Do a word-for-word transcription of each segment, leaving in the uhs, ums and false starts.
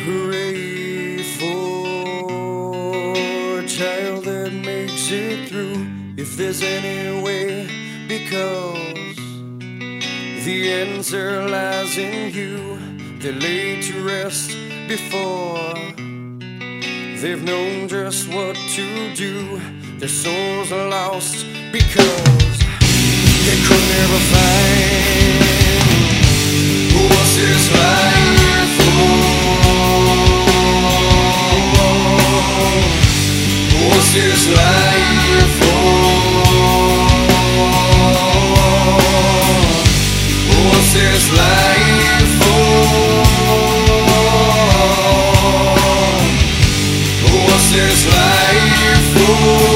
Hooray for a child that makes it through, if there's any way, because the answer lies in you. They're laid to rest before they've known just what to do. Their souls are lost because they could never find what's this life for. What's this life for? What's this life for? What's this life for?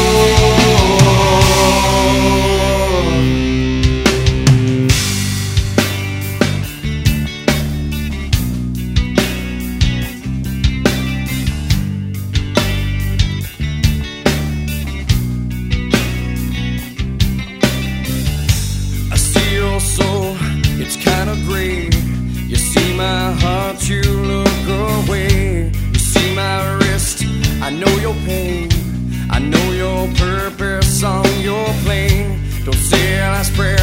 Soul, it's kinda gray. You see my heart, you look away. You see my wrist, I know your pain. I know your purpose on your plane. Don't say a last prayer